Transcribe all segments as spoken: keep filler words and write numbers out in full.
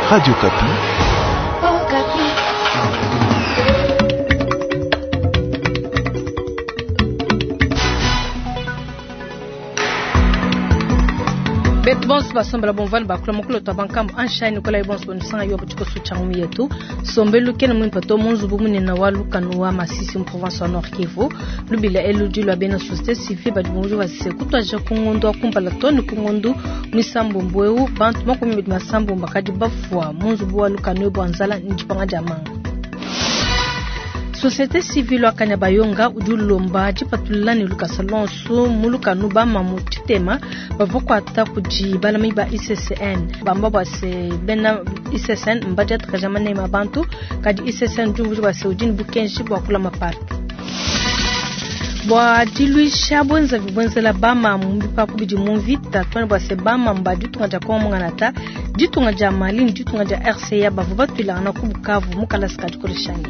Radio Kapi. Oh, Kapi. Bet bons basomba la bonval ba kula mokolo to bankam anshine kola ibons bon sanga yo butiko su changu yetu sombelu ken mun pato munzu bu mun na walu kanwa masisi mu province nord Kivu lubila elu dilwa bena société civile ba dungu wa se kutwa je kungondo akumpala toni kungondo misambo mbweu bantu mako mi masambo mbakadi bafwa munzu bu walu kanwe bwanzala njipanga jamanga. Société civile wakanya bayonga udulomba jipatulani luka salonso muluka nuba mamutitema bavoko ata kuji balami ba I C C N bamba base bena I C C N mbaja tukajamane mabantu kadi I C C N jungu ba seudini bukenshi bwa kula mapark bwa diluisha bonza vibonzela bama mbipa kubiji muvita twana bwa se bama mbadi tungaja kwa mwanata ditungaja malini ditungaja R C A bavubatu na kubukavu mukala skadi kolishani.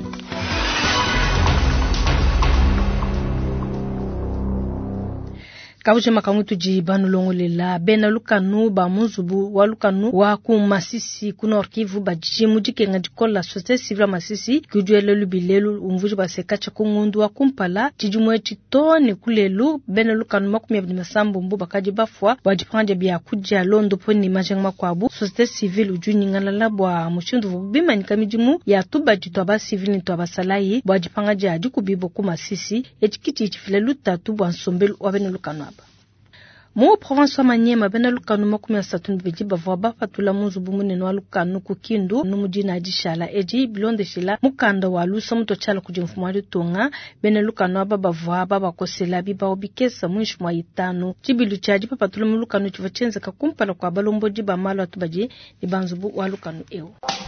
Kauje makamutu ji banu longolela bena lukanu ba munzubu wa lukanu wa ku masisi ku Nord Kivu ba jimu jike ngajikola société civile masisi kujuele lubilelu umvuji ba sekacha ku ngundu wa kumpala jijumwe chitone kulelu bena lukanu makumi abdi masambu mbu bakaji bafwa wajipanje bya kujja londo poni majang makwabu société civile ujuni ngalala bwa mushindu bima nikamijimu ya tuba jitwa ba civile to basalayi wajipanga ja jikubibo ku masisi echikiti chifilelu tatu bwa nsombelu wa bena lukanu. Mo province wa Manyema bena lukanu makumi asatu biji bavwa bafatula munzubu munene wa lukanu kukindu numujina ajishala eji bilonde shila mukanda wa lusa muto chala kujimfumu wali tonga bena lukanu aba bavwa baba kosela biba obikesa mwishu mwa itanu chibilu chaji pafatula mulukanu chivachenza kakumpala kwa balombo jiba malo atubaji ibanzubu wa lukanu eo.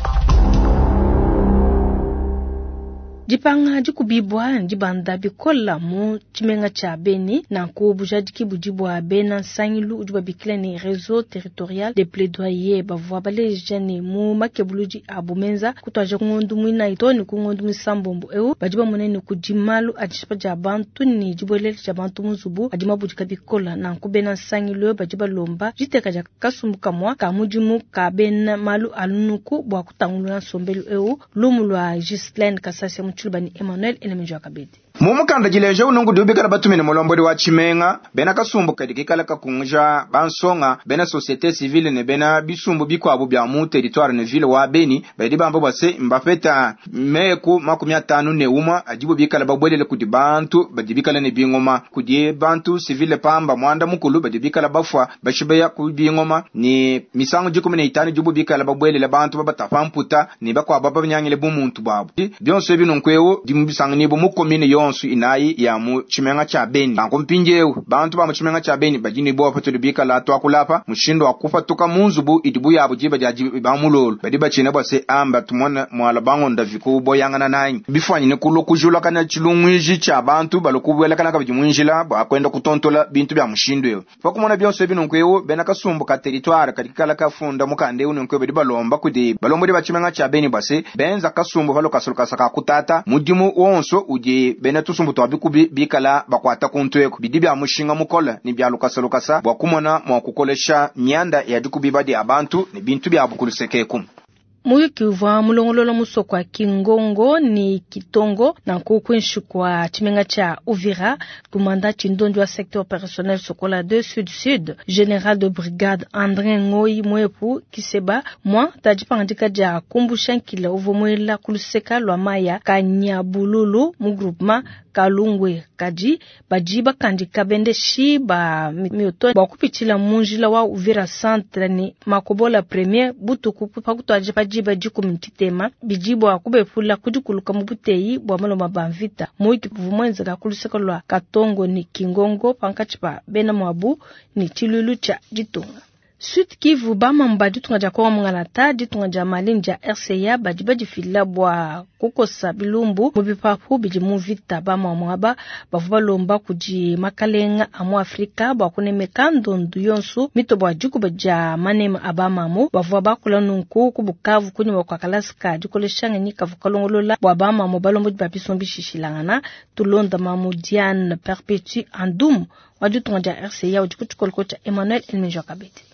Jipanga jikubibwa njibanda bikola mu chimenga cha Beni na kubuja jikibujibwa Bena sangilu ujuba bikila ni réseau territorial de plaidoyer bavwa bale jani mu makebuluji abumenza kutwaje kungondu mwina itoni kungondu misambombo eu bajiba munene kujimalu ajispa jabantu ni jibolele jabantu muzubu ajimabujika bikola na kubena sangilu bajiba lomba jiteka ja kasumbuka mwa kamujimu ka Bena malu alunuku bwa kutangulwa sombelu eu lumulwa Gislaine Kasase Chulbani Emmanuel Enemejo Kabedi. Mumukanda jileje unungu dubikala batumene mulombo wa chimenga bena kasumbuka dikikala kakunja bansonga bena société civile ne bena bisumbu bikwabo bya mu territoire ne ville wa Beni bedi bambo base mbafeta meku makumi atanu ne uma ajibu bikala babwelele kudi bantu badibikala ne bingoma kudi bantu civile pamba mwanda mukulu badibikala bafwa bashibeya kudi bingoma ni misango jikumi ne itani jibu bikala babwelele bantu babatafamputa ni bakwa baba nyangile bumuntu babo byonse binonkweo dimbisanga ni bo mukomine yo su inayi ya mu chimenga cha Beni banko mpinjeu bantu ba mu chimenga cha Beni bajini bo afatulu bika la to akulapa mushindo akufa tuka munzubu idibu ya bujiba jaji ba mulolo badi bachine bose amba tumona mwala bango ndaviku boyangana nayi bifanye ne kulo kujula kana chilungwiji cha bantu balokubwela kana kabijimwinjila ba kwenda kutontola bintu bya mushindo yo fakumona byose binonkweo bena kasumbu ka territoire katikala kafunda mukande unonkwe badi balomba kudi balombo de bachimenga cha Beni base benza kasumbu balo kasuluka saka kutata mudimu wonso uje bena tusumbu to abikubi bikala bakwata kuntweko bidibya mushinga mukola ni bya lukasa lukasa bwakumona mwa kukolesha nyanda ya dikubi badi abantu ni bintu bya bukulusekeku. Muyu kiuva mulongolola musokwa Kingongo ni Kitongo na kukwenshu kwa chimenga cha Uvira kumanda chindondo wa secteur opérationnel sokola de sud-sud général de brigade André Ngoi Mwepu Kiseba mwa tajipangandika ja kumbushankila uvumwela kuluseka lwa maya Kanyabululu mu groupement Kalungwe kaji bajiba kandika bende shi ba mioto bakupichila munjila wa Uvira centre ni makobola premier butuku pakutwaje pajiba jikumintitema bijibo akubefula kujikuluka mubuteyi bwa maloma bamvita muiki vumwenza kakuluseka lwa Katongo ni Kingongo pankachipa bena mwabu ni chilulu cha jitunga. Sud Kivu bama mbadi tungaja kwa mngalata ditungaja malinja R C A bajiba jifila bwa kukosa bilumbu mubipapu bijimu vita bama mwaba bavuba lomba kuji makalenga amu Afrika bwa kunemeka ndondu yonsu mito bwa juku baja manema abama mu bavuba bakula nunku kubukavu kunye wakwa kalaska jikoleshanga nika vukalongolola bwa bama mu balombo jibabisombi shishilangana tulonda mamu Diane Perpétue Andum wadu tungaja R C A wajikutukolkocha Emmanuel Elmejo Kabete.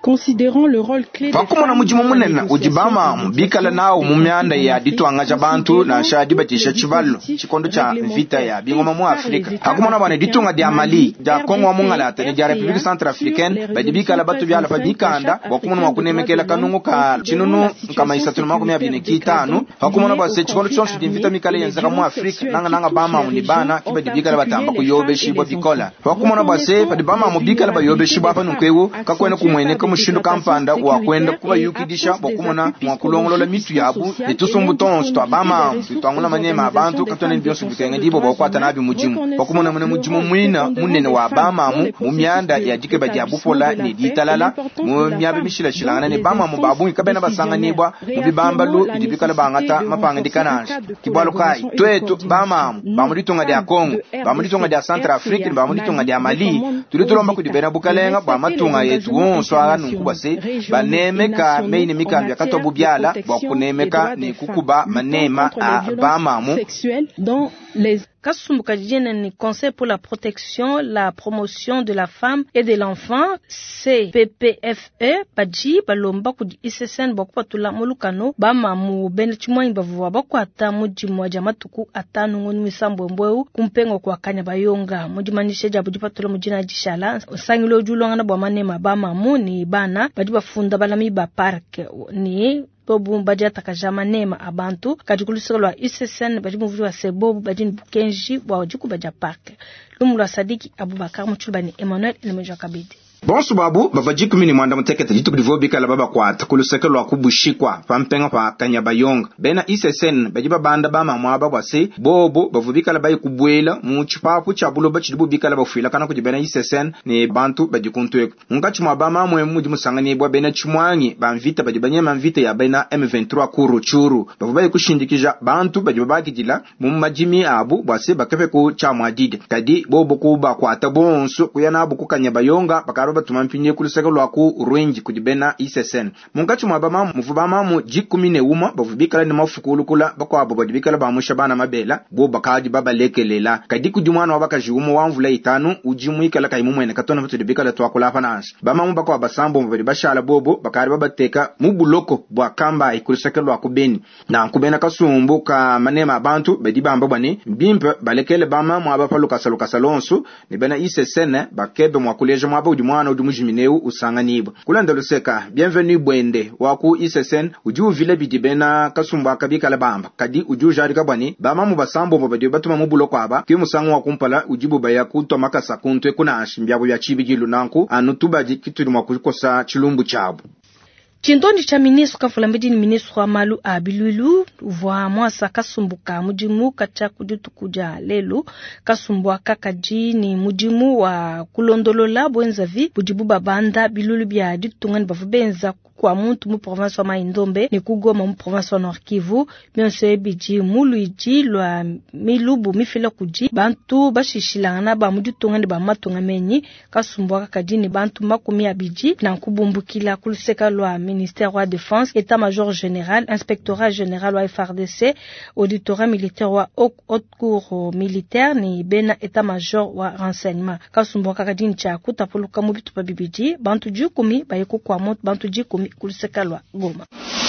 considérant le rôle clé des femmes na mujimo munena ujibama mbikala nawo mumyanda ya ditwanga ja bantu na shadi batisha chivalo chikondo cha vita ya bingoma mu Afrika hakumona bana ditunga dia Mali ja Kongo mungala tani ja Republique Centrafricaine badibikala batu byala fadikanda bakumona makunemekela kanungu ka chinunu kama isatu makumi abiri kitano hakumona base chikondo chonse di vita mikale yanzaka mu Afrika nanga nanga bama mu bana kibadibikala batamba kuyobe shibo bikola hakumona base badibama mu bikala bayobe shibo apa nukwewo kakwena kumwene mushindo kampanda wa kwenda kuba yukidisha bokumona mwakulongolola mitu yabu etusumbutonso twabama twangula manyema abantu katone byose bikenge dibo bokwata nabi mujimu bokumona mune mujimu mwina munene wa bama mu mumyanda ya dike badi abupola ne ditalala mu myabe mishila shilangana ne bama mu babu kabena basanga nibwa mu bibambalu dibikala bangata mapanga dikananje kibwalo kai twetu bama bamu ditonga dia Kongo bamu ditonga dia Centrafrique bamu ditonga dia Mali tulitolomba kudibena bukalenga bwa matunga yetu wonso nukubase banemeka meine mikambi akatobu byala bakunemeka ne kukuba manema a bamamu dans les Kasumbuka Jene ni Conseil pour la protection, la promotion de la femme et de l'enfant, C P P F E, Baji, Balomba Kudi I C S N, Bokwa Tula Molukano, Bama Mu Benechimwa Imbavuwa, Bokwa Ata Mujimwa Jamatuku, Ata Nungonu Misambo Mbweu, Kumpengo kwa Kanya Bayonga, Mujimanishe Jabujipa Tula Mujina Jishala, Sangilo Julongana Bwamanema Bama Mu ni Bana, Bajiba Funda Balami Ba Park, ni bobu badia takajama nema abantu kajikulisolo I C S N bajimu vujwa sebobu bajini bukenji wa wajuku badia park lumulwa Sadiki Abubakar Muchulbani Emmanuel Elemejo Kabidi. Bonsu babu babaji kumini mwanda mteketa jitu kudivobika la baba kwa takuluseke lwa kubushikwa pampenga pa Kanyabayonga bena I C S N bajiba banda bama mwaba kwa se bobo bavubika la bayi kubwela muchipapu chabulo bachidibu bika la bafila kana kujibena I C S N ni bantu bajikuntuwe mungachi mwabama mwe mudi musangani bwa bena chumwangi bamvita bajibanye mamvita ya bena M vingt-trois kuru churu bavubayi kushindikija bantu bajibabaki jila mumajimi abu bwase bakefe ku chamwadide kadi bobo kuba kwa tabonsu kuyana abu kukanyabayonga bakaro batumampinye kuliseka lwaku rwenji kujibena I C S N mungachi mwabama muvubama mu jikumine uma bavubikala ni mafukulu kula bakwa abo badibikala bamusha bana mabela bo bakaji baba lekelela kadi kujumwana wabakaji umu wamvula itanu ujimu ikala kaimu mwene katona vutu dibikala twakula fanansi bama mbakwa basambo mbadi bashala bobo bakari babateka mubuloko bwa kamba ikuliseka lwaku beni na kubena kasumbu ka manema abantu badibamba bwane mbimpe balekele bama mwaba lukasa lukasa lonsu ni bena I C S N bakebe mwakuleje mwaba udimwana udimujimineu usanganibwa kulanda luseka bienvenue bwende waku I C S N uju vile bidibena kasumbu akabika labamba kadi uju jarika bwani bama mu basambo babadi batuma mubuloko aba kimusangu wakumpala ujibu baya kuto makasa kuntwe kuna ashimbyabo bya chibigilu nanku anutubaji kituri mwakukosa chilumbu chabo. Chindondi cha ministre kafulambidi ni ministre wa malu abilulu vwa mwasa kasumbuka mujimu kacha kujutu kuja lelu kasumbuwa kakaji ni mujimu wa kulondolola bwenzavi bujibu babanda bilulu bia ditungani bavubenza kwa muntu mu province wa Maindombe ni kugoma mu province wa Nord Kivu myonse biji muluiji lwa milubu mifila kuji bantu bashishilana ba mudutungani ba matunga menyi kasumbuwa kakaji ni bantu makumi abiji na kubumbukila kuluseka lwa ministère wa défense état major général inspectorat général wa F R D C auditorat militaire wa haute cour militaire ni bena état major wa renseignement kasumbuwa kakaji ni cha kutapuluka mu bitu pa bibiji bantu jukumi bayeko kwa moto bantu jikumi kulisekalwa Goma.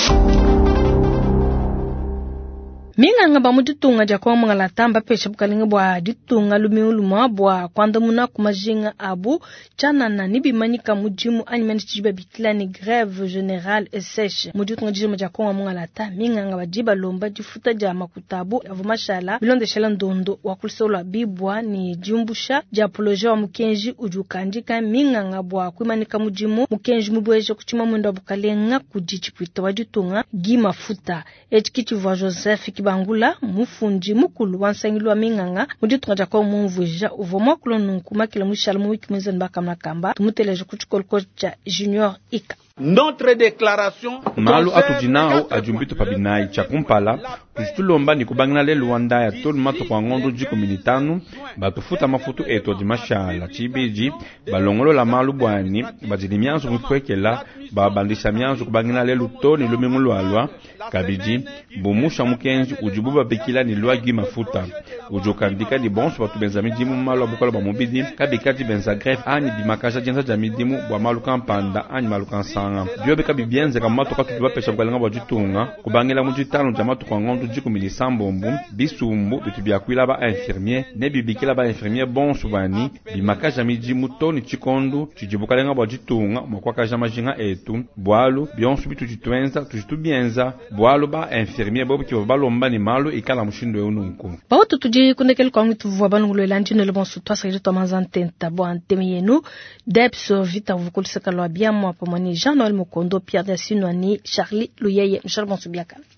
Minga ngaba muditunga jakwa mangala tamba pesha bukalinga bwa ditunga lumiuluma bwa kwanda muna kumajinga abu chana na nibimanyika mujimu anyimani chiba bikila ni grève générale et sèche muditunga jima jakwa mangala ta minga ngaba jiba lomba jifuta jama kutabu avumashala bilonde shala ndondo wakulisola bibwa ni jumbusha japoloje wa mukenji ujukandika minga ngabwa kuimanika mujimu mukenji mubweje kuchima mwendo bukalenga kujichipita wajitunga gima futa etikichivwa Joseph Bangula mufunji mukulu wansangilwa minganga muditunga jako mumvuja uvomwa kulonunku makila mushala mu wiki mwenza mbaka makamba tumuteleje kuchikolko cha Junior Ika. Notre déclaration malu atujinao ajumbito pabinai chakumpala kujitulomba ni kubangina le Luanda ya tolu mato kwa ngondo jiko militanu batufuta mafutu eto di mashala chibiji balongolo la malu bwani bajini mianzo mkwekela babandisha mianzo kubangina le lutoni lumingulu alwa kabiji bumusha mukenji ujububa bekila ni lwa gi mafuta ujokandika di bonso batu benzami dimu malu abukala ba mobidi kabikati benza gref ani bimakaja jenza jamidimu bwa malu kampanda ani malu kansanga biobe kabibienze kamato katu bapesha bwalenga bwa jitunga kubangela mujitalo jamatu kwa ngondu jiku minisambombu bisumbu bitu byakwila ba infirmier ne bibikila ba infirmier bonso bani bimakaja midimu toni chikondo chijibukalenga bwa jitunga mwakwakaja majinga etu bwalu bionsu bitu jitwenza tujitubienza bwalu ba infirmier bobu kiwa balomba ni malu ikala mushindo eununku bao tutuji kunekele kwa ngitu vwa banungulo elanjino le bonsu twa sa jito manzantenta bo antemiyenu debso vita vukuliseka lo abiamu apomani Jean-Noël Mukondo Pierre Dasinwani Charlie Luyeye Michel Bonsubiaka.